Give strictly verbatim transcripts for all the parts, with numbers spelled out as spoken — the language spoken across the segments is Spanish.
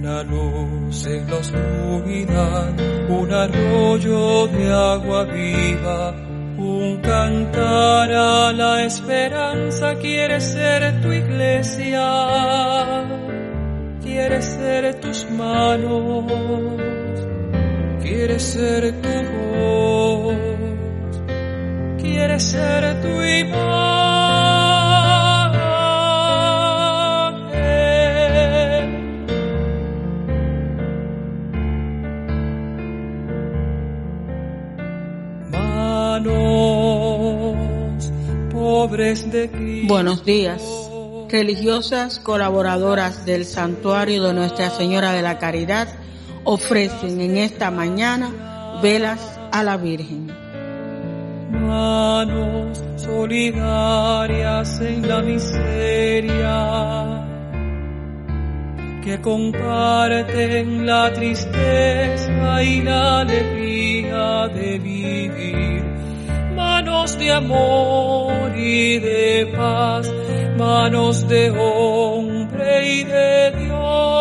una luz en la oscuridad, un arroyo de agua viva, un cantar a la esperanza. Quiere ser tu iglesia, quiere ser tus manos, quiere ser tu voz, quiere ser tu imagen. Manos pobres de Cristo. Buenos días. Religiosas colaboradoras del Santuario de Nuestra Señora de la Caridad ofrecen en esta mañana velas a la Virgen. Manos solidarias en la miseria, que comparten la tristeza y la alegría de vivir. Manos de amor y de paz, manos de hombre y de Dios.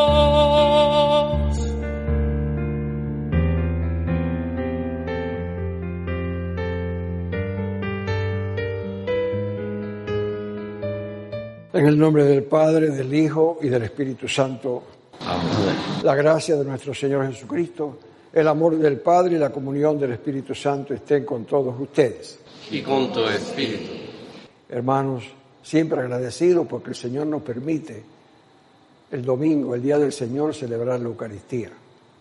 En el nombre del Padre, del Hijo y del Espíritu Santo. Amén. La gracia de nuestro Señor Jesucristo, el amor del Padre y la comunión del Espíritu Santo estén con todos ustedes. Y con tu espíritu. Hermanos, siempre agradecidos porque el Señor nos permite el domingo, el día del Señor, celebrar la Eucaristía.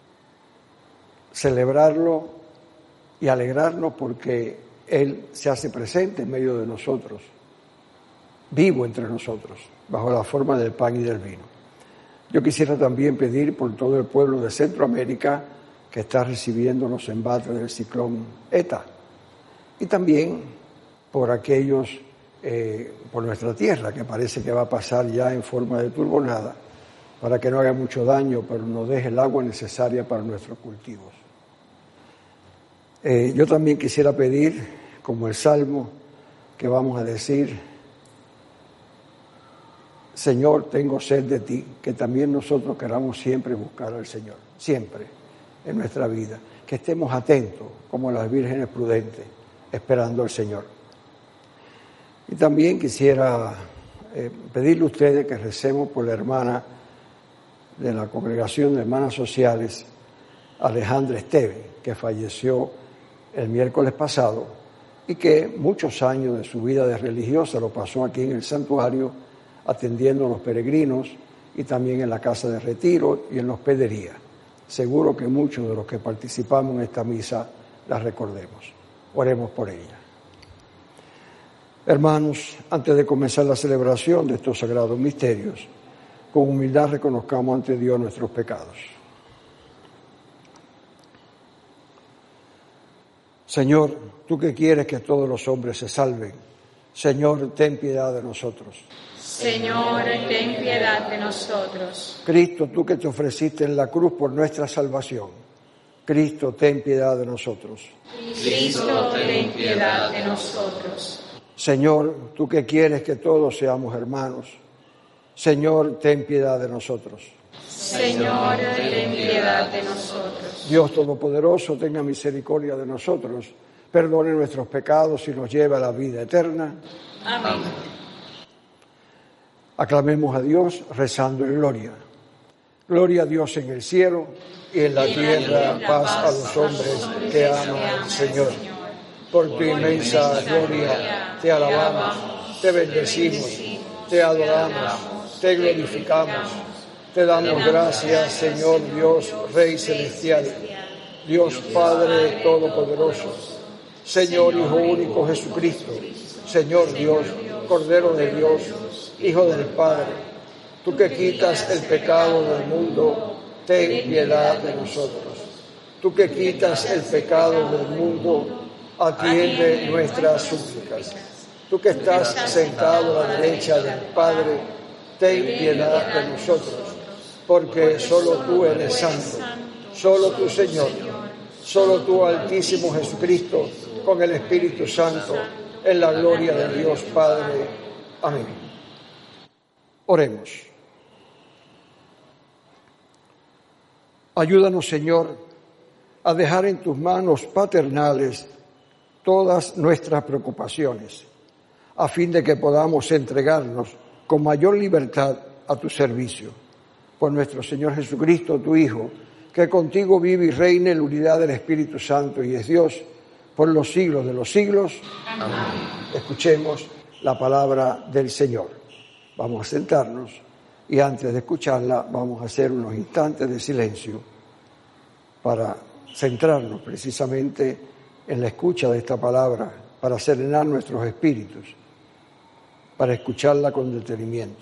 Celebrarlo y alegrarnos porque Él se hace presente en medio de nosotros, vivo entre nosotros, bajo la forma del pan y del vino. Yo quisiera también pedir por todo el pueblo de Centroamérica que está recibiendo los embates del ciclón ETA, y también por aquellos, eh, por nuestra tierra, que parece que va a pasar ya en forma de turbonada, para que no haga mucho daño, pero nos deje el agua necesaria para nuestros cultivos. Eh, yo también quisiera pedir, como el Salmo que vamos a decir, Señor, tengo sed de ti, que también nosotros queramos siempre buscar al Señor, siempre en nuestra vida, que estemos atentos como las vírgenes prudentes, esperando al Señor. Y también quisiera eh, pedirle a ustedes que recemos por la hermana de la Congregación de Hermanas Sociales, Alejandra Esteve, que falleció el miércoles pasado y que muchos años de su vida de religiosa lo pasó aquí en el santuario, atendiendo a los peregrinos y también en la casa de retiro y en la hospedería. Seguro que muchos de los que participamos en esta misa la recordemos. Oremos por ella. Hermanos, antes de comenzar la celebración de estos sagrados misterios, con humildad reconozcamos ante Dios nuestros pecados. Señor, tú que quieres que todos los hombres se salven, Señor, ten piedad de nosotros. Señor, ten piedad de nosotros. Cristo, tú que te ofreciste en la cruz por nuestra salvación, Cristo, ten piedad de nosotros. Cristo, ten piedad de nosotros. Señor, tú que quieres que todos seamos hermanos, Señor, ten piedad de nosotros. Señor, ten piedad de nosotros. Dios Todopoderoso, tenga misericordia de nosotros, perdone nuestros pecados y nos lleve a la vida eterna. Amén. Aclamemos a Dios rezando en gloria. Gloria a Dios en el cielo y en la tierra paz a los hombres que aman al Señor. Por tu inmensa gloria te alabamos, te bendecimos, te adoramos, te glorificamos. Te damos gracias, Señor Dios, Rey Celestial, Dios Padre Todopoderoso, Señor Hijo único Jesucristo, Señor Dios, Cordero de Dios, Hijo del Padre, tú que quitas el pecado del mundo, ten piedad de nosotros. Tú que quitas el pecado del mundo, atiende nuestras súplicas. Tú que estás sentado a la derecha del Padre, ten piedad de nosotros, porque solo tú eres santo, solo tú, Señor, solo tú, Altísimo Jesucristo, con el Espíritu Santo, en la gloria de Dios Padre. Amén. Oremos. Ayúdanos, Señor, a dejar en tus manos paternales todas nuestras preocupaciones, a fin de que podamos entregarnos con mayor libertad a tu servicio. Por nuestro Señor Jesucristo, tu Hijo, que contigo vive y reina en la unidad del Espíritu Santo y es Dios por los siglos de los siglos. Amén. Escuchemos la palabra del Señor. Vamos a sentarnos y antes de escucharla vamos a hacer unos instantes de silencio para centrarnos precisamente en la escucha de esta palabra, para serenar nuestros espíritus, para escucharla con detenimiento.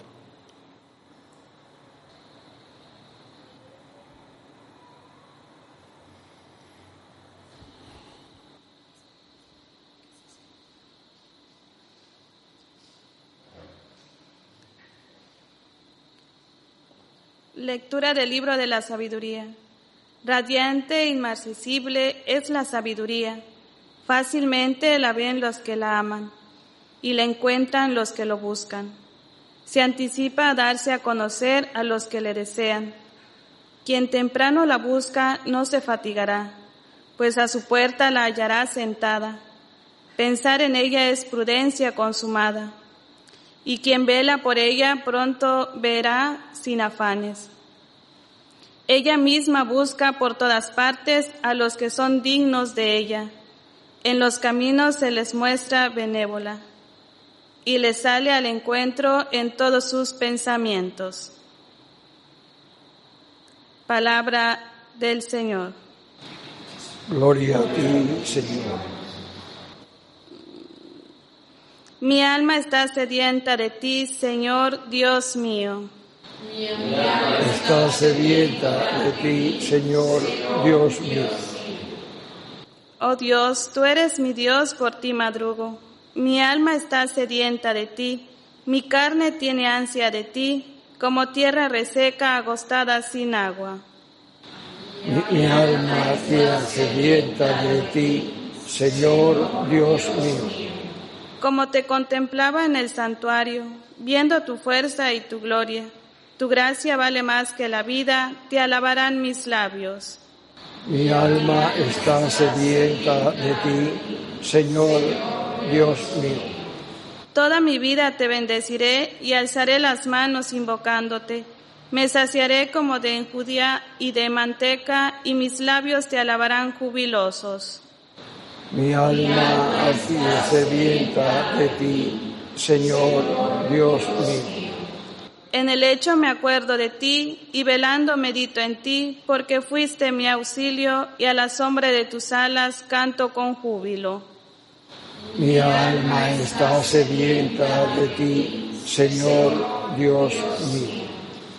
Lectura del libro de la sabiduría. Radiante e inmarcesible es la sabiduría. Fácilmente la ven los que la aman y la encuentran los que lo buscan. Se anticipa a darse a conocer a los que le desean. Quien temprano la busca no se fatigará, pues a su puerta la hallará sentada. Pensar en ella es prudencia consumada, y quien vela por ella pronto verá sin afanes. Ella misma busca por todas partes a los que son dignos de ella. En los caminos se les muestra benévola y les sale al encuentro en todos sus pensamientos. Palabra del Señor. Gloria a ti, Señor. Mi alma está sedienta de ti, Señor Dios mío. Mi alma Está sedienta de ti, Señor Dios mío. Oh Dios, tú eres mi Dios, por ti madrugo. Mi alma está sedienta de ti, mi carne tiene ansia de ti, como tierra reseca agostada sin agua. Mi, mi alma está sedienta de ti, Señor Dios mío. Como te contemplaba en el santuario, viendo tu fuerza y tu gloria, tu gracia vale más que la vida, te alabarán mis labios. Mi alma está sedienta de ti, Señor Dios mío. Toda mi vida te bendeciré y alzaré las manos invocándote. Me saciaré como de enjundia y de manteca, y mis labios te alabarán jubilosos. Mi alma está sedienta de ti, Señor Dios mío. En el lecho me acuerdo de ti, y velando medito en ti, porque fuiste mi auxilio, y a la sombra de tus alas canto con júbilo. Mi alma está sedienta de ti, Señor Dios mío.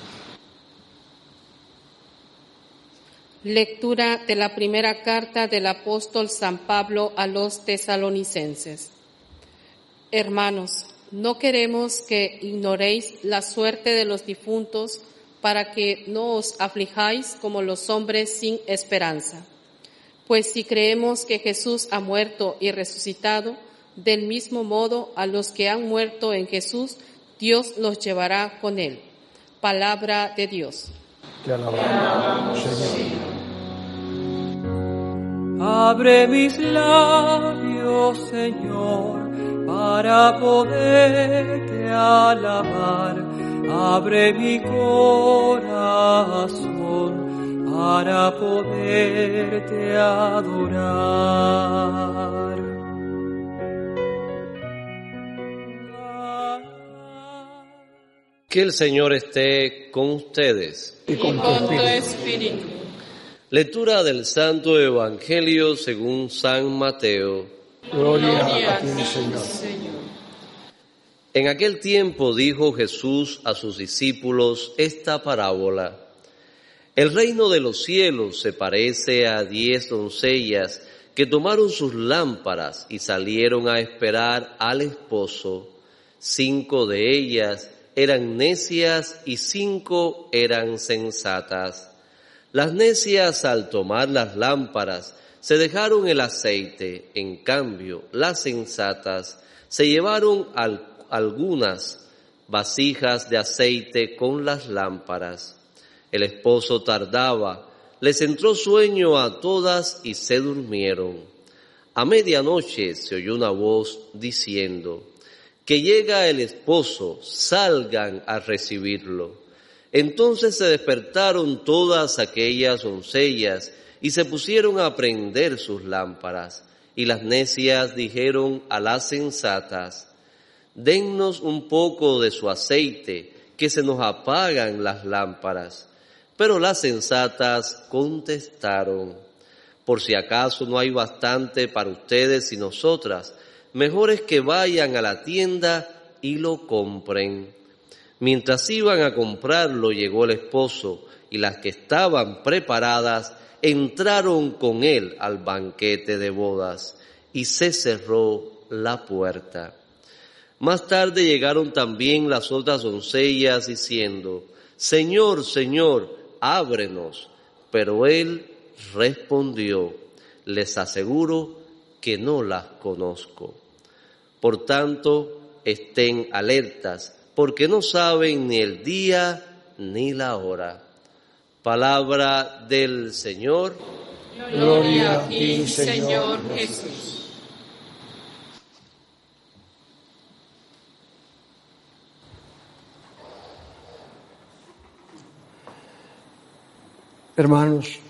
Lectura de la primera carta del apóstol San Pablo a los tesalonicenses. Hermanos, no queremos que ignoréis la suerte de los difuntos, para que no os aflijáis como los hombres sin esperanza. Pues si creemos que Jesús ha muerto y resucitado, del mismo modo a los que han muerto en Jesús, Dios los llevará con él. Palabra de Dios. Te alabamos, Señor. Abre mis labios, Señor, para poderte alabar. Abre mi corazón para poderte adorar. Que el Señor esté con ustedes. Y con tu espíritu. Lectura del Santo Evangelio según San Mateo. Gloria a ti, Señor. En aquel tiempo dijo Jesús a sus discípulos esta parábola. El reino de los cielos se parece a diez doncellas que tomaron sus lámparas y salieron a esperar al esposo. Cinco de ellas eran necias y cinco eran sensatas. Las necias, al tomar las lámparas, se dejaron el aceite. En cambio, las sensatas se llevaron al, algunas vasijas de aceite con las lámparas. El esposo tardaba. les entró sueño a todas y se durmieron. A medianoche se oyó una voz diciendo: que llega el esposo, salgan a recibirlo. Entonces se despertaron todas aquellas doncellas y se pusieron a prender sus lámparas. Y las necias dijeron a las sensatas: dennos un poco de su aceite, que se nos apagan las lámparas. Pero las sensatas contestaron: por si acaso no hay bastante para ustedes y nosotras, mejor es que vayan a la tienda y lo compren. Mientras iban a comprarlo, llegó el esposo, y las que estaban preparadas entraron con él al banquete de bodas, y se cerró la puerta. Más tarde llegaron también las otras doncellas diciendo: Señor, Señor, ábrenos. Pero él respondió: les aseguro que no las conozco. Por tanto, estén alertas, porque no saben ni el día ni la hora. Palabra del Señor. Gloria a ti, Señor Jesús. Hermanos,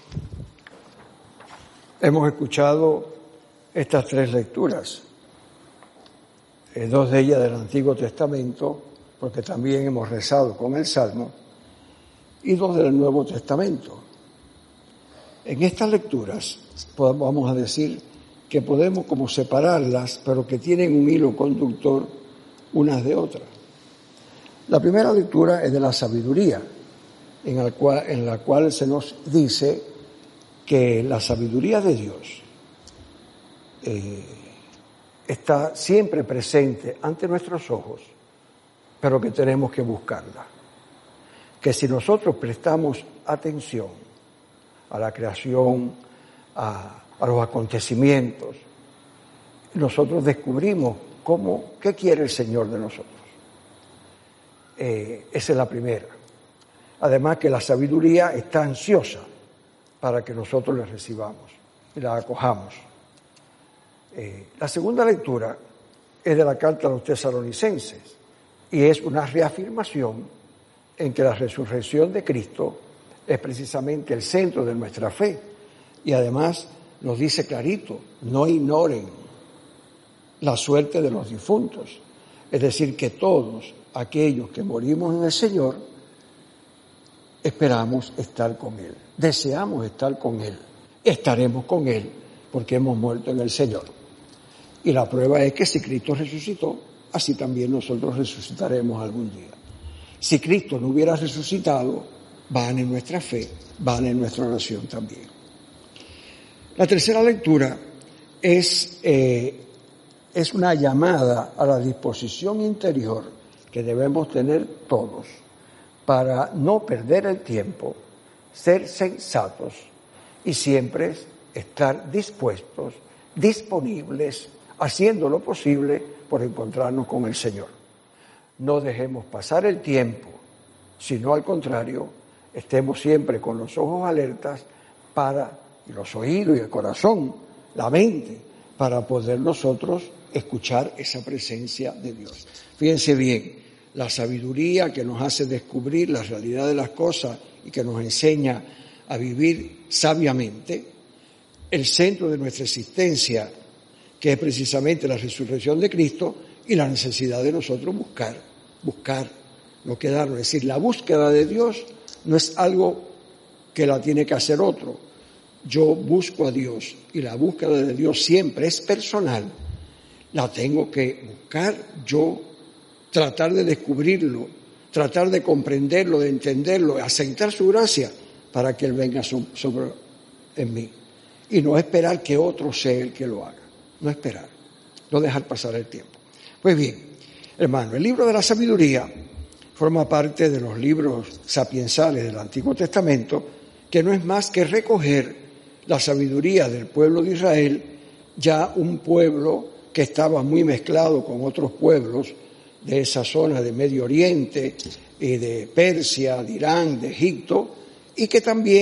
hemos escuchado estas tres lecturas, eh, dos de ellas del Antiguo Testamento, porque también hemos rezado con el Salmo, y dos del Nuevo Testamento. En estas lecturas vamos a decir que podemos como separarlas, pero que tienen un hilo conductor unas de otras. La primera lectura es de la sabiduría, en la cual, en la cual se nos dice que la sabiduría de Dios eh, está siempre presente ante nuestros ojos, pero que tenemos que buscarla. Que si nosotros prestamos atención a la creación, a, a los acontecimientos, nosotros descubrimos cómo, qué quiere el Señor de nosotros. Eh, esa es la primera. Además que la sabiduría está ansiosa para que nosotros la recibamos y la acojamos. Eh, la segunda lectura es de la carta a los tesalonicenses y es una reafirmación en que la resurrección de Cristo es precisamente el centro de nuestra fe. Y además nos dice clarito: no ignoren la suerte de los difuntos. Es decir, que todos aquellos que morimos en el Señor esperamos estar con Él, deseamos estar con Él, estaremos con Él porque hemos muerto en el Señor. Y la prueba es que si Cristo resucitó, así también nosotros resucitaremos algún día. Si Cristo no hubiera resucitado, van en nuestra fe, van en nuestra oración también. La tercera lectura es, eh, es una llamada a la disposición interior que debemos tener todos para no perder el tiempo, ser sensatos y siempre estar dispuestos, disponibles, haciendo lo posible por encontrarnos con el Señor. No dejemos pasar el tiempo, sino al contrario, estemos siempre con los ojos alertas para, y los oídos y el corazón, la mente, para poder nosotros escuchar esa presencia de Dios. Fíjense bien, la sabiduría que nos hace descubrir la realidad de las cosas y que nos enseña a vivir sabiamente, el centro de nuestra existencia, que es precisamente la resurrección de Cristo y la necesidad de nosotros buscar, buscar, no quedarnos. Es decir, la búsqueda de Dios no es algo que la tiene que hacer otro. Yo busco a Dios y la búsqueda de Dios siempre es personal. La tengo que buscar yo, tratar de descubrirlo, tratar de comprenderlo, de entenderlo, aceptar su gracia para que Él venga sobre en mí. Y no esperar que otro sea el que lo haga. No esperar, no dejar pasar el tiempo. Pues bien, hermano, el libro de la sabiduría forma parte de los libros sapiensales del Antiguo Testamento, que no es más que recoger la sabiduría del pueblo de Israel, ya un pueblo que estaba muy mezclado con otros pueblos de esa zona de Medio Oriente y de Persia, de Irán, de Egipto, y que también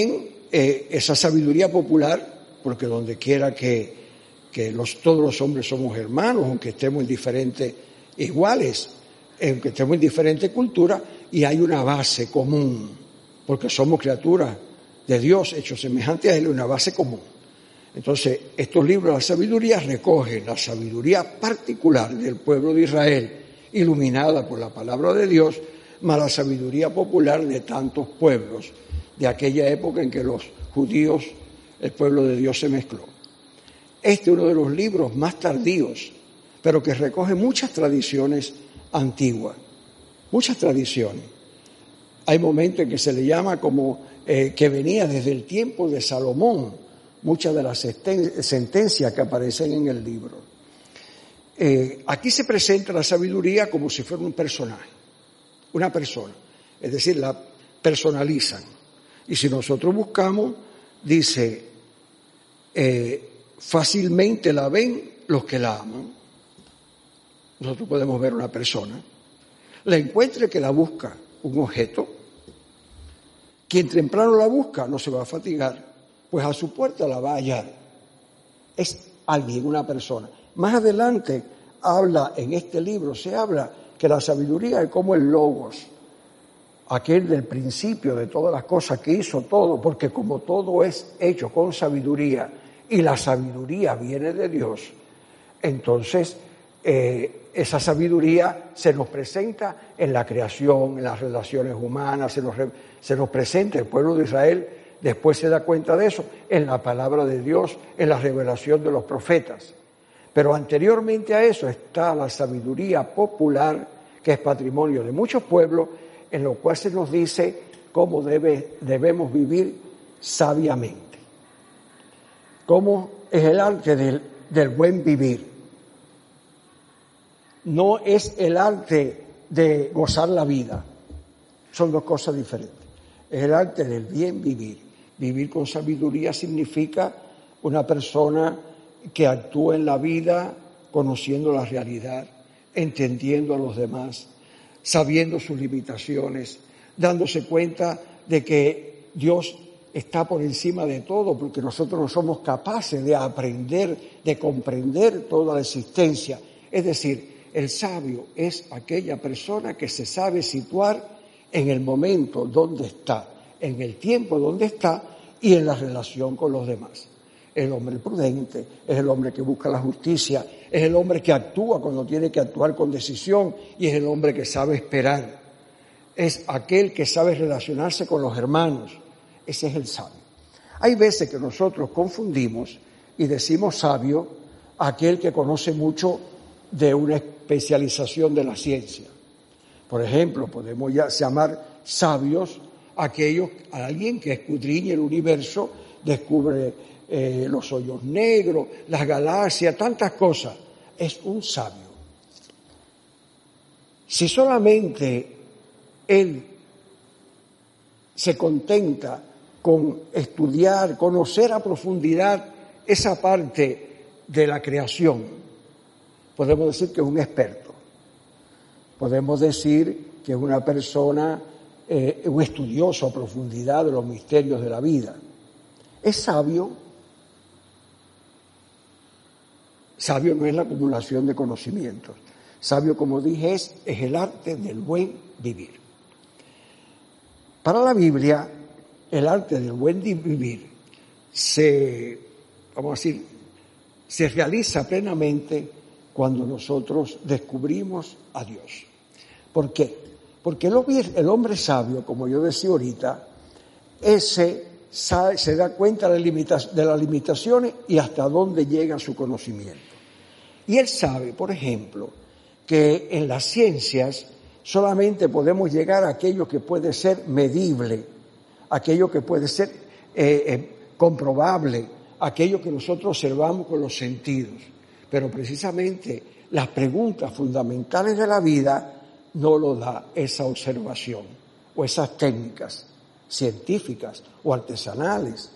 eh, esa sabiduría popular, porque donde quiera que, que los, todos los hombres somos hermanos, aunque estemos en diferentes, iguales, aunque estemos en diferentes culturas, y hay una base común, porque somos criaturas de Dios, hechos semejantes a Él, una base común. Entonces, estos libros de la sabiduría recogen la sabiduría particular del pueblo de Israel, iluminada por la palabra de Dios, más la sabiduría popular de tantos pueblos de aquella época en que los judíos, el pueblo de Dios, se mezcló. Este es uno de los libros más tardíos, pero que recoge muchas tradiciones antiguas, muchas tradiciones. Hay momentos en que se le llama como eh, que venía desde el tiempo de Salomón, muchas de las sentencias que aparecen en el libro. Eh, aquí se presenta la sabiduría como si fuera un personaje, una persona, es decir, la personalizan. Y si nosotros buscamos, dice, eh, fácilmente la ven los que la aman. Nosotros podemos ver una persona, la encuentre que la busca, un objeto. Quien temprano la busca no se va a fatigar, pues a su puerta la va a hallar. Es alguien, una persona. Más adelante habla, en este libro se habla que la sabiduría es como el logos, aquel del principio de todas las cosas que hizo todo, porque como todo es hecho con sabiduría y la sabiduría viene de Dios, entonces eh, esa sabiduría se nos presenta en la creación, en las relaciones humanas, se nos, se nos presenta el pueblo de Israel. Después se da cuenta de eso en la palabra de Dios, en la revelación de los profetas. Pero anteriormente a eso está la sabiduría popular, que es patrimonio de muchos pueblos, en lo cual se nos dice cómo debe, debemos vivir sabiamente. Cómo es el arte del, del buen vivir. No es el arte de gozar la vida. Son dos cosas diferentes. Es el arte del bien vivir. Vivir con sabiduría significa una persona que actúa en la vida conociendo la realidad, entendiendo a los demás, sabiendo sus limitaciones, dándose cuenta de que Dios está por encima de todo, porque nosotros no somos capaces de aprender, de comprender toda la existencia. Es decir, el sabio es aquella persona que se sabe situar en el momento donde está, en el tiempo donde está y en la relación con los demás. El hombre prudente es el hombre que busca la justicia, es el hombre que actúa cuando tiene que actuar con decisión y es el hombre que sabe esperar. Es aquel que sabe relacionarse con los hermanos. Ese es el sabio. Hay veces que nosotros confundimos y decimos sabio a aquel que conoce mucho de una especialización de la ciencia. Por ejemplo, podemos ya llamar sabios a aquellos, a alguien que escudriña el universo, descubre eh, los hoyos negros, las galaxias, tantas cosas. Es un sabio. Si solamente él se contenta con estudiar, conocer a profundidad esa parte de la creación, podemos decir que es un experto. Podemos decir que es una persona, eh, un estudioso a profundidad de los misterios de la vida. Es sabio. Sabio no es la acumulación de conocimientos. Sabio, como dije, es, es el arte del buen vivir. Para la Biblia, el arte del buen vivir se, vamos a decir, se realiza plenamente cuando nosotros descubrimos a Dios. ¿Por qué? Porque el hombre sabio, como yo decía ahorita, ese se da cuenta de las limitaciones y hasta dónde llega su conocimiento. Y él sabe, por ejemplo, que en las ciencias solamente podemos llegar a aquello que puede ser medible, aquello que puede ser eh, eh, comprobable, aquello que nosotros observamos con los sentidos. Pero precisamente las preguntas fundamentales de la vida no lo da esa observación o esas técnicas científicas o artesanales.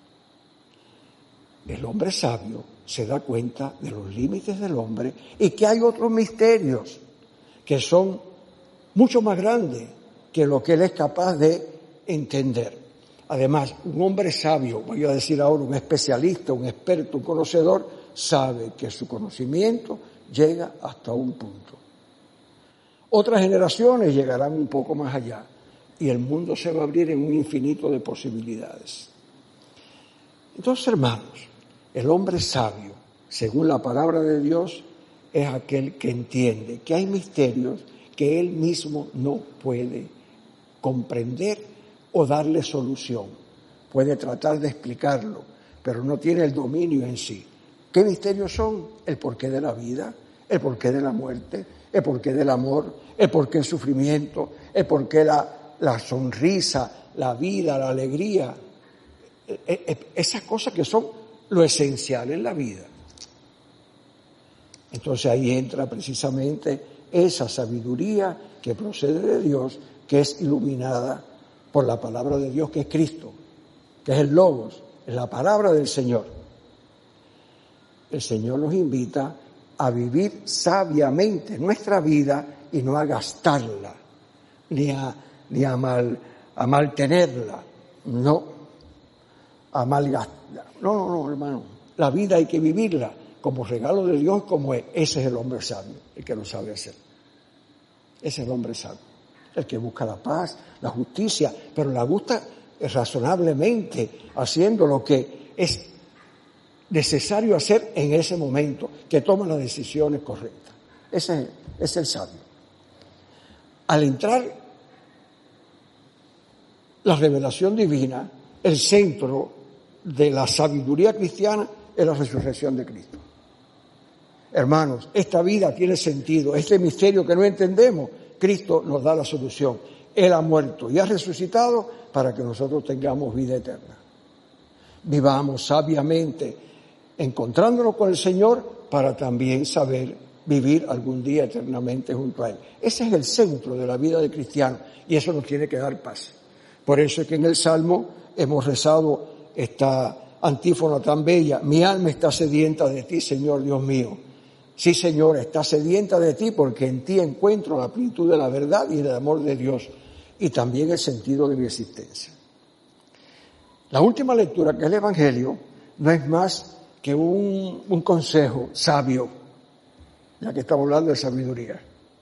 El hombre sabio se da cuenta de los límites del hombre y que hay otros misterios que son mucho más grandes que lo que él es capaz de entender. Además, un hombre sabio, voy a decir ahora un especialista, un experto, un conocedor, sabe que su conocimiento llega hasta un punto. Otras generaciones llegarán un poco más allá y el mundo se va a abrir en un infinito de posibilidades. Entonces, hermanos, el hombre sabio, según la palabra de Dios, es aquel que entiende que hay misterios que él mismo no puede comprender o darle solución. Puede tratar de explicarlo, pero no tiene el dominio en sí. ¿Qué misterios son? El porqué de la vida, el porqué de la muerte, el porqué del amor, el porqué del sufrimiento, el porqué la, la sonrisa, la vida, la alegría. Esas cosas que son lo esencial en la vida. Entonces ahí entra precisamente esa sabiduría que procede de Dios, que es iluminada por la palabra de Dios, que es Cristo, que es el Logos, es la palabra del Señor. El Señor nos invita a vivir sabiamente nuestra vida y no a gastarla, ni a, ni a, mal, a mal tenerla, no, a mal gastarla. No, no, no, hermano, la vida hay que vivirla como regalo de Dios, como es. Ese es el hombre sabio, el que lo sabe hacer. Ese es el hombre sabio, el que busca la paz, la justicia, pero la busca razonablemente, haciendo lo que es necesario hacer en ese momento, que toma las decisiones correctas. Ese es el sabio. Al entrar la revelación divina, el centro de la sabiduría cristiana es la resurrección de Cristo. Hermanos, esta vida tiene sentido, este misterio que no entendemos, Cristo nos da la solución. Él ha muerto y ha resucitado para que nosotros tengamos vida eterna. Vivamos sabiamente, encontrándonos con el Señor para también saber vivir algún día eternamente junto a Él. Ese es el centro de la vida del cristiano y eso nos tiene que dar paz. Por eso es que en el Salmo hemos rezado esta antífona tan bella: mi alma está sedienta de ti, Señor Dios mío. Sí, Señor, está sedienta de ti porque en ti encuentro la plenitud de la verdad y del amor de Dios y también el sentido de mi existencia. La última lectura, que es el Evangelio, no es más que un, un consejo sabio, ya que estamos hablando de sabiduría.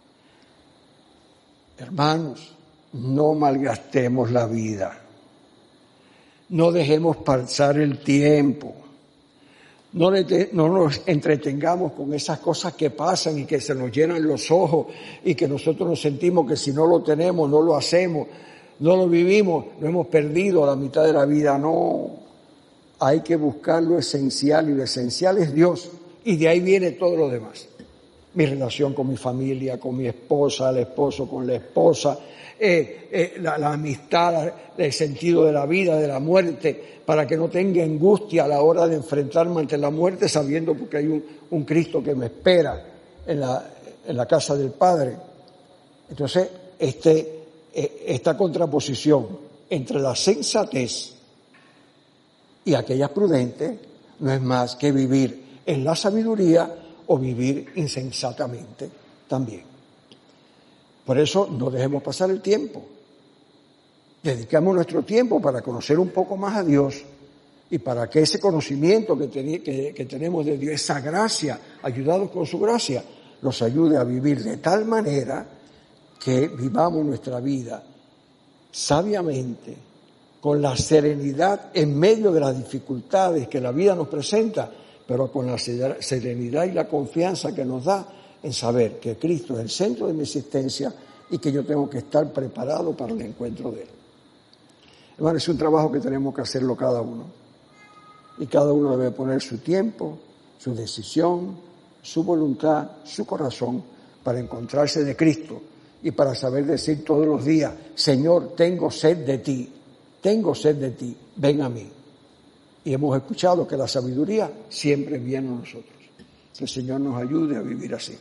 Hermanos, no malgastemos la vida, no dejemos pasar el tiempo, no, le, no nos entretengamos con esas cosas que pasan y que se nos llenan los ojos y que nosotros nos sentimos que si no lo tenemos, no lo hacemos, no lo vivimos, no hemos perdido la mitad de la vida. No, hay que buscar lo esencial y lo esencial es Dios y de ahí viene todo lo demás. Mi relación con mi familia, con mi esposa, el esposo con la esposa, eh, eh, la, la amistad, el sentido de la vida, de la muerte, para que no tenga angustia a la hora de enfrentarme ante la muerte, sabiendo porque hay un, un Cristo que me espera en la, en la casa del Padre. Entonces, este, eh, esta contraposición entre la sensatez y aquella prudente no es más que vivir en la sabiduría o vivir insensatamente también. Por eso no dejemos pasar el tiempo. Dedicamos nuestro tiempo para conocer un poco más a Dios y para que ese conocimiento que, ten, que, que tenemos de Dios, esa gracia, ayudados con su gracia, nos ayude a vivir de tal manera que vivamos nuestra vida sabiamente, con la serenidad en medio de las dificultades que la vida nos presenta, pero con la serenidad y la confianza que nos da en saber que Cristo es el centro de mi existencia y que yo tengo que estar preparado para el encuentro de Él. Hermano, es un trabajo que tenemos que hacerlo cada uno. Y cada uno debe poner su tiempo, su decisión, su voluntad, su corazón para encontrarse de Cristo y para saber decir todos los días: Señor, tengo sed de ti, tengo sed de ti, ven a mí. Y hemos escuchado que la sabiduría siempre viene a nosotros. Que el Señor nos ayude a vivir así.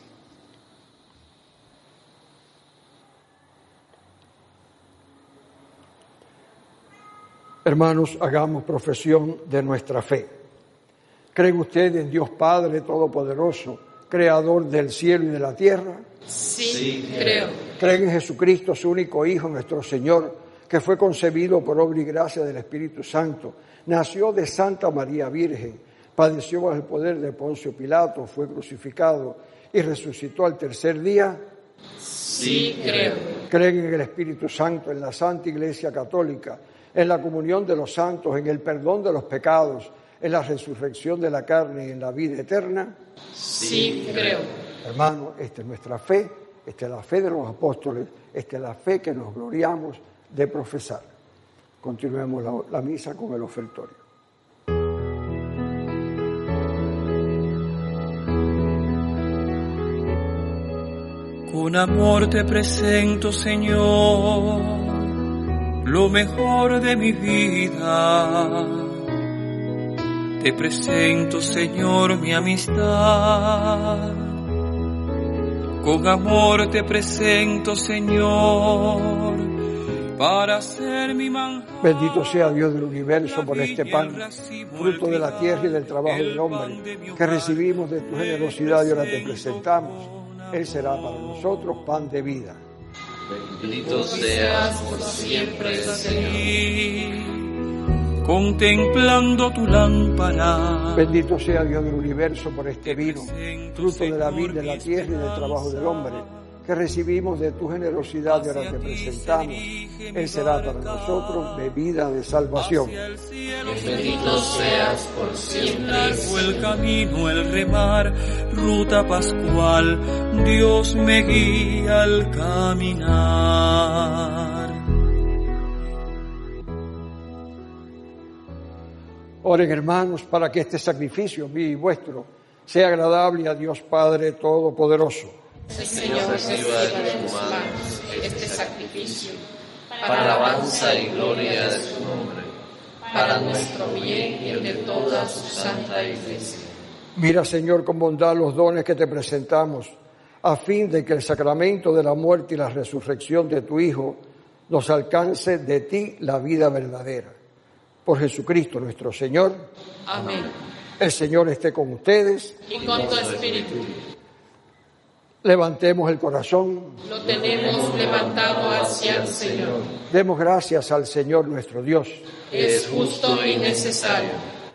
Hermanos, hagamos profesión de nuestra fe. ¿Creen ustedes en Dios Padre Todopoderoso, Creador del cielo y de la tierra? Sí, creo. ¿Creen en Jesucristo, su único Hijo, nuestro Señor, que fue concebido por obra y gracia del Espíritu Santo, nació de Santa María Virgen, padeció bajo el poder de Poncio Pilato, fue crucificado y resucitó al tercer día. Sí, creo. Creen en el Espíritu Santo, en la Santa Iglesia Católica, en la comunión de los santos, en el perdón de los pecados, en la resurrección de la carne y en la vida eterna. Sí, creo. Hermano, esta es nuestra fe, esta es la fe de los apóstoles, esta es la fe que nos gloriamos de profesar. Continuemos la, la misa con el ofertorio. Con amor te presento, Señor, lo mejor de mi vida. Te presento, Señor, mi amistad. Con amor te presento, Señor, para ser mi manjar. Bendito sea Dios del universo por este pan, fruto de la tierra y del trabajo del hombre, que recibimos de tu generosidad y ahora te presentamos. Él será para nosotros pan de vida. Bendito seas por siempre, Señor. Contemplando tu lámpara. Bendito sea Dios del universo por este vino, fruto de la vida, de la tierra y del trabajo del hombre, que recibimos de tu generosidad y ahora te presentamos. Él será para nosotros bebida de salvación. Bendito seas por siempre. El camino, el remar, ruta pascual, Dios me guía al caminar. Oren, hermanos, para que este sacrificio mío y vuestro sea agradable a Dios Padre Todopoderoso. El Señor reciba de tus manos este sacrificio, para alabanza y gloria de su nombre, para nuestro bien y el de toda su santa Iglesia. Mira, Señor, con bondad los dones que te presentamos, a fin de que el sacramento de la muerte y la resurrección de tu Hijo nos alcance de ti la vida verdadera. Por Jesucristo nuestro Señor. Amén. El Señor esté con ustedes. Y con tu espíritu. Levantemos el corazón. Lo tenemos levantado hacia el Señor. Demos gracias al Señor nuestro Dios. Es justo y necesario.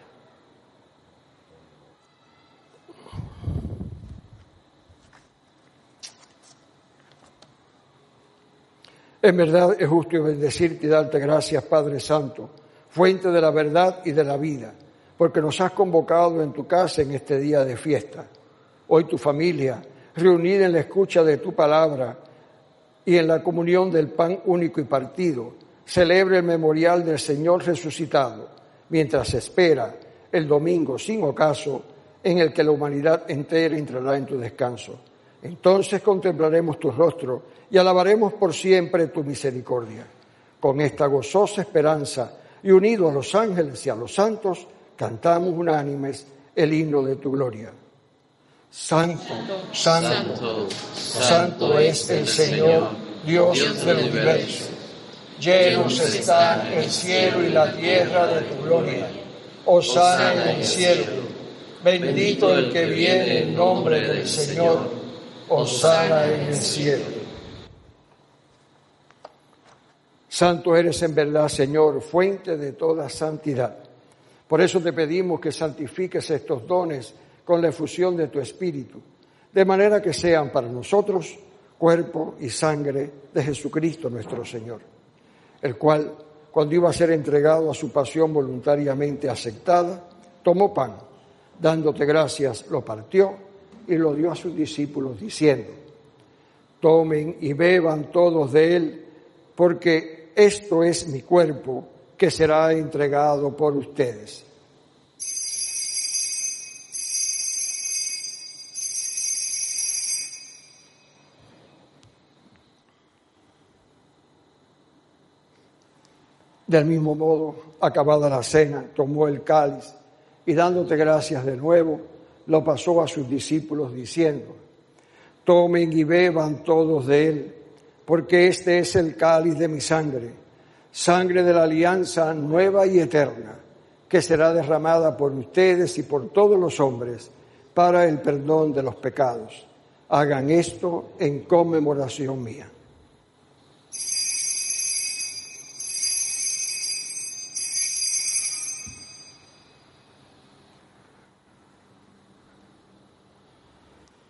En verdad es justo y bendecirte y darte gracias, Padre Santo, fuente de la verdad y de la vida, porque nos has convocado en tu casa en este día de fiesta. Hoy tu familia, reunida en la escucha de tu palabra y en la comunión del pan único y partido, celebra el memorial del Señor resucitado, mientras espera el domingo sin ocaso en el que la humanidad entera entrará en tu descanso. Entonces contemplaremos tu rostro y alabaremos por siempre tu misericordia. Con esta gozosa esperanza y unidos a los ángeles y a los santos, cantamos unánimes el himno de tu gloria. Santo, santo, santo, santo es el Señor, Dios, Dios del universo. Llenos están el cielo y la tierra de tu gloria. Hosana en el cielo. Bendito el que viene en nombre del Señor. Hosana en el cielo. Santo eres en verdad, Señor, fuente de toda santidad. Por eso te pedimos que santifiques estos dones con la efusión de tu Espíritu, de manera que sean para nosotros cuerpo y sangre de Jesucristo nuestro Señor, el cual, cuando iba a ser entregado a su pasión voluntariamente aceptada, tomó pan, dándote gracias, lo partió y lo dio a sus discípulos, diciendo: tomen y beban todos de él, porque esto es mi cuerpo, que será entregado por ustedes. Del mismo modo, acabada la cena, tomó el cáliz y dándote gracias de nuevo, lo pasó a sus discípulos diciendo: tomen y beban todos de él, porque este es el cáliz de mi sangre, sangre de la alianza nueva y eterna, que será derramada por ustedes y por todos los hombres para el perdón de los pecados. Hagan esto en conmemoración mía.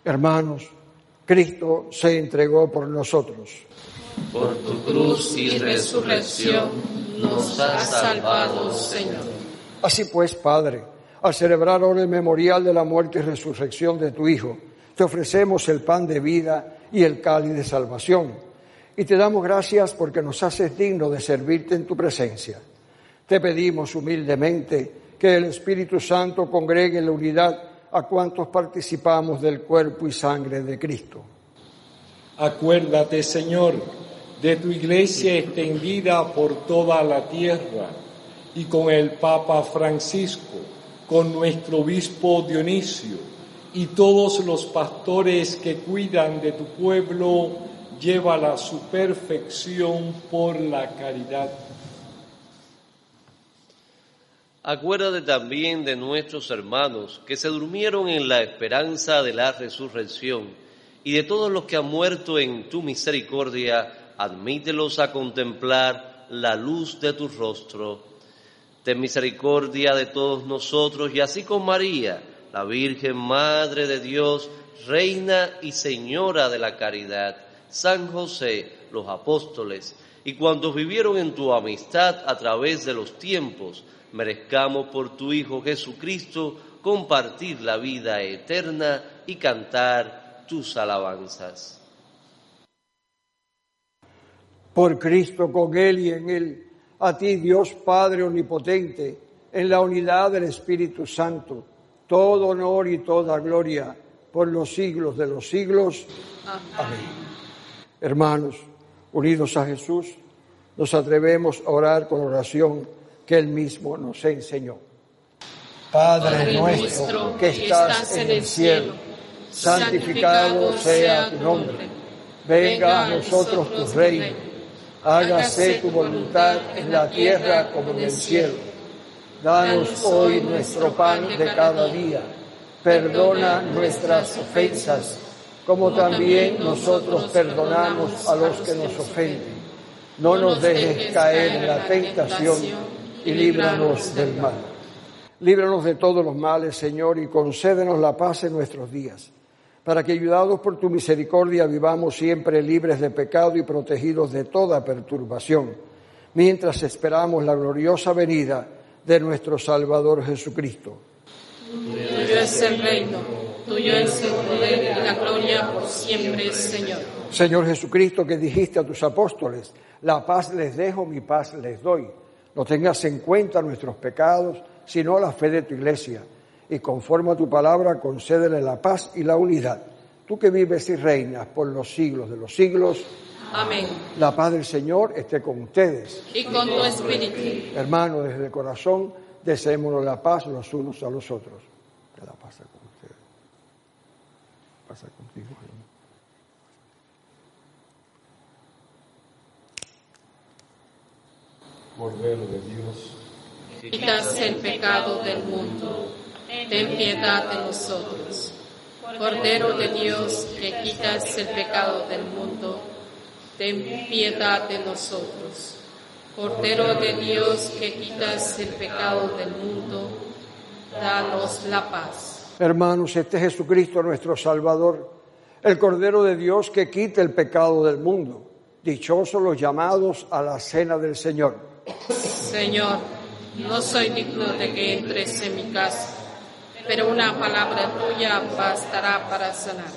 Hermanos, Cristo se entregó por nosotros. Por tu cruz y resurrección nos has salvado, Señor. Así pues, Padre, al celebrar ahora el memorial de la muerte y resurrección de tu Hijo, te ofrecemos el pan de vida y el cáliz de salvación. Y te damos gracias porque nos haces digno de servirte en tu presencia. Te pedimos humildemente que el Espíritu Santo congregue en la unidad a cuantos participamos del cuerpo y sangre de Cristo. Acuérdate, Señor, de tu Iglesia extendida por toda la tierra y con el Papa Francisco, con nuestro obispo Dionisio y todos los pastores que cuidan de tu pueblo, llévala a su perfección por la caridad. Acuérdate también de nuestros hermanos que se durmieron en la esperanza de la resurrección y de todos los que han muerto en tu misericordia, admítelos a contemplar la luz de tu rostro. Ten misericordia de todos nosotros y así con María, la Virgen Madre de Dios, Reina y Señora de la caridad, San José, los apóstoles y cuantos vivieron en tu amistad a través de los tiempos, merezcamos por tu Hijo Jesucristo compartir la vida eterna y cantar tus alabanzas. Por Cristo, con Él y en Él, a ti, Dios Padre Omnipotente, en la unidad del Espíritu Santo, todo honor y toda gloria por los siglos de los siglos. Amén. Amén. Hermanos, unidos a Jesús, nos atrevemos a orar con oración que Él mismo nos enseñó. Padre, Padre nuestro, que estás en el cielo, santificado sea tu nombre. Venga a nosotros tu reino. Hágase tu voluntad en la tierra como en el cielo. Danos hoy nuestro pan de cada día. Perdona nuestras ofensas, como también nosotros perdonamos a los que nos ofenden. No nos dejes caer en la tentación y líbranos del mal. Líbranos de todos los males, Señor, y concédenos la paz en nuestros días, para que, ayudados por tu misericordia, vivamos siempre libres de pecado y protegidos de toda perturbación, mientras esperamos la gloriosa venida de nuestro Salvador Jesucristo. Tuyo es el reino, tuyo es el poder y la gloria por siempre, Señor. Señor Jesucristo, que dijiste a tus apóstoles, la paz les dejo, mi paz les doy. No tengas en cuenta nuestros pecados, sino la fe de tu Iglesia. Y conforme a tu palabra, concédele la paz y la unidad. Tú que vives y reinas por los siglos de los siglos. Amén. La paz del Señor esté con ustedes. Y con tu espíritu. Hermanos, desde el corazón, deseémonos la paz los unos a los otros. Que la paz sea con ustedes. Pasa contigo, hermano. Cordero de Dios, quitas el pecado del mundo, ten piedad de nosotros. Cordero de Dios, que quitas el pecado del mundo, ten piedad de nosotros. Cordero de Dios, que quitas el pecado del mundo, danos la paz. Hermanos, este es Jesucristo nuestro Salvador, el Cordero de Dios que quita el pecado del mundo. Dichosos los llamados a la cena del Señor. Señor, no soy digno de que entres en mi casa, pero una palabra tuya bastará para sanar.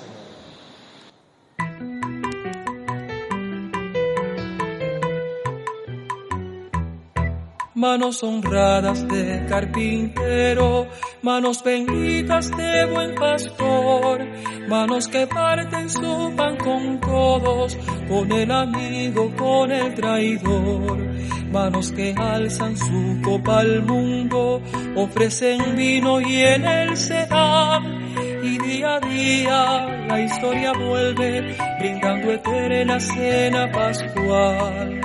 Manos honradas de carpintero, manos benditas de buen pastor, manos que parten su pan con todos, con el amigo, con el traidor, manos que alzan su copa al mundo, ofrecen vino y en él se dan, y día a día la historia vuelve, brindando eterna cena pascual.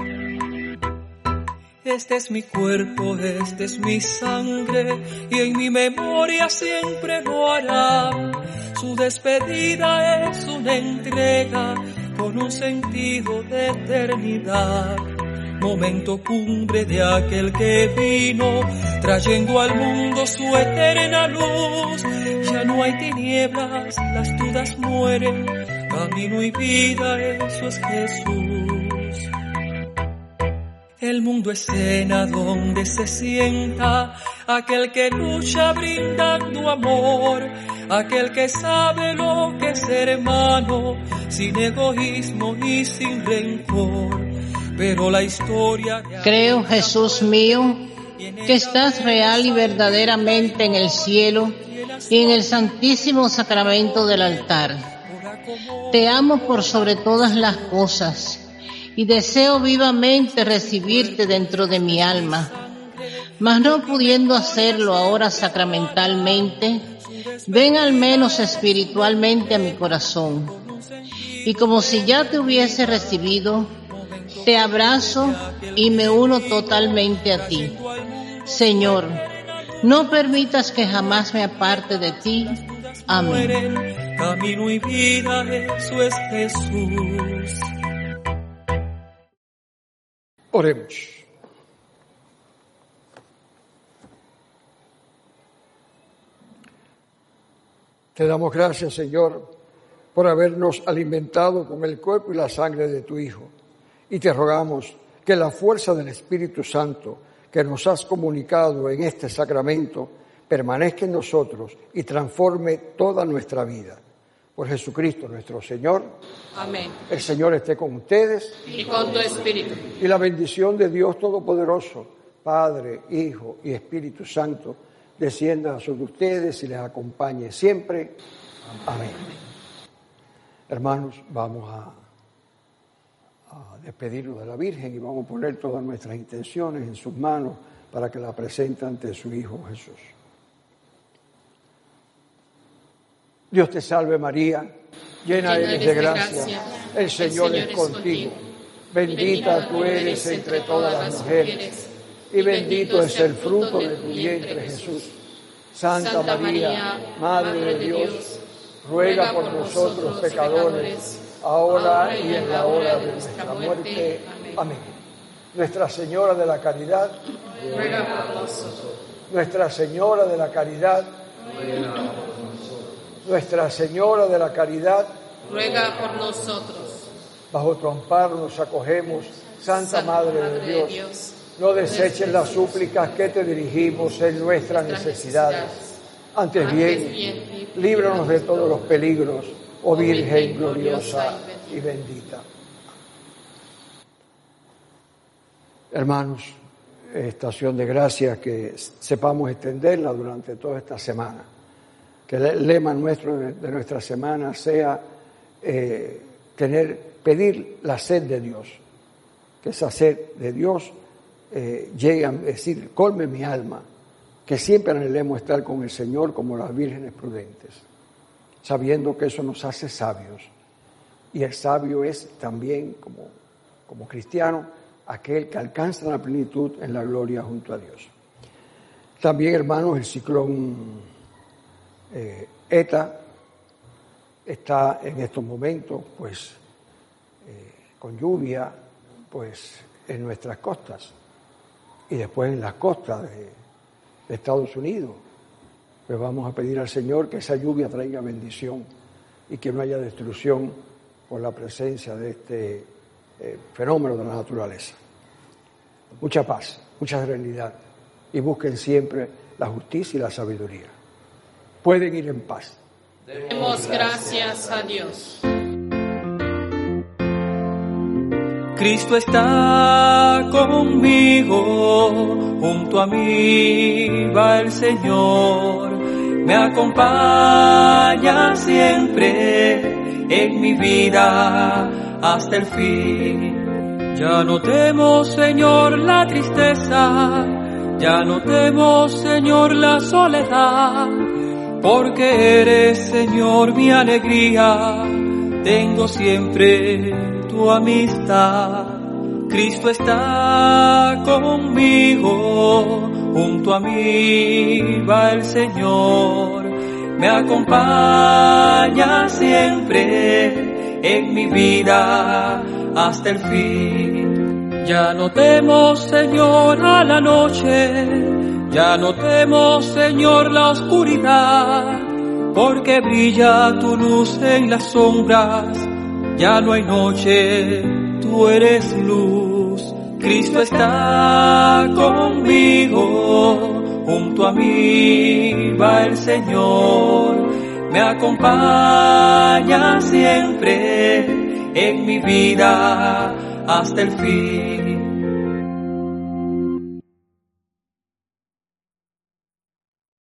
Este es mi cuerpo, este es mi sangre, y en mi memoria siempre lo hará. Su despedida es una entrega con un sentido de eternidad. momento cumbre de aquel que vino, trayendo al mundo su eterna luz. Ya no hay tinieblas, las dudas mueren, camino y vida, eso es Jesús. El mundo escena donde se sienta aquel que lucha brindando amor, aquel que sabe lo que es ser hermano, sin egoísmo y sin rencor. Pero la historia... Creo, Jesús mío, que estás real y verdaderamente en el cielo y en el santísimo sacramento del altar. Te amo por sobre todas las cosas y deseo vivamente recibirte dentro de mi alma, mas no pudiendo hacerlo ahora sacramentalmente, ven al menos espiritualmente a mi corazón. Y como si ya te hubiese recibido, te abrazo y me uno totalmente a ti. Señor, no permitas que jamás me aparte de ti. Amén. Camino y vida, eso es Jesús. Oremos. Te damos gracias, Señor, por habernos alimentado con el cuerpo y la sangre de tu Hijo. Y te rogamos que la fuerza del Espíritu Santo que nos has comunicado en este sacramento permanezca en nosotros y transforme toda nuestra vida. Por Jesucristo nuestro Señor. Amén. El Señor esté con ustedes. Y con tu espíritu. Y la bendición de Dios Todopoderoso, Padre, Hijo y Espíritu Santo, descienda sobre ustedes y les acompañe siempre. Amén. Hermanos, vamos a, a despedirnos de la Virgen y vamos a poner todas nuestras intenciones en sus manos para que la presente ante su Hijo Jesús. Dios te salve María, llena eres de gracia, el Señor es contigo. Bendita tú eres entre todas las mujeres y bendito es el fruto de tu vientre Jesús. Santa María, Madre de Dios, ruega por nosotros pecadores, ahora y en la hora de nuestra muerte. Amén. Nuestra Señora de la Caridad, ruega por nosotros. Nuestra Señora de la Caridad, ruega por nosotros. Nuestra Señora de la Caridad, ruega por nosotros. Bajo tu amparo nos acogemos, Santa, Santa Madre, Madre de Dios. Dios. No deseches las súplicas que te dirigimos en nuestras necesidades. Antes bien, líbranos de todos los peligros, oh Virgen gloriosa y bendita. Hermanos, estación de gracia, que sepamos extenderla durante toda esta semana. Que el lema nuestro de nuestra semana sea eh, tener, pedir la sed de Dios. Que esa sed de Dios eh, llegue a decir, colme mi alma. Que siempre anhelemos estar con el Señor como las vírgenes prudentes, sabiendo que eso nos hace sabios. Y el sabio es también, como, como cristiano, aquel que alcanza la plenitud en la gloria junto a Dios. También, hermanos, el ciclón eh, ETA está en estos momentos, pues, eh, con lluvia, pues, en nuestras costas y después en las costas de de Estados Unidos. Pues vamos a pedir al Señor que esa lluvia traiga bendición y que no haya destrucción por la presencia de este eh, fenómeno de la naturaleza. Mucha paz, mucha serenidad y busquen siempre la justicia y la sabiduría. Pueden ir en paz. Demos gracias a Dios. Cristo está conmigo, junto a mí va el Señor, me acompaña siempre en mi vida hasta el fin. Ya no temo, Señor, la tristeza, ya no temo, Señor, la soledad, porque eres, Señor, mi alegría, tengo siempre tu amistad. Cristo está conmigo, junto a mí va el Señor, me acompaña siempre en mi vida hasta el fin. Ya no temo, Señor, a la noche, ya no temo, Señor, la oscuridad, porque brilla tu luz en las sombras, ya no hay noche, tú eres luz. Cristo está conmigo, junto a mí va el Señor, me acompaña siempre en mi vida hasta el fin.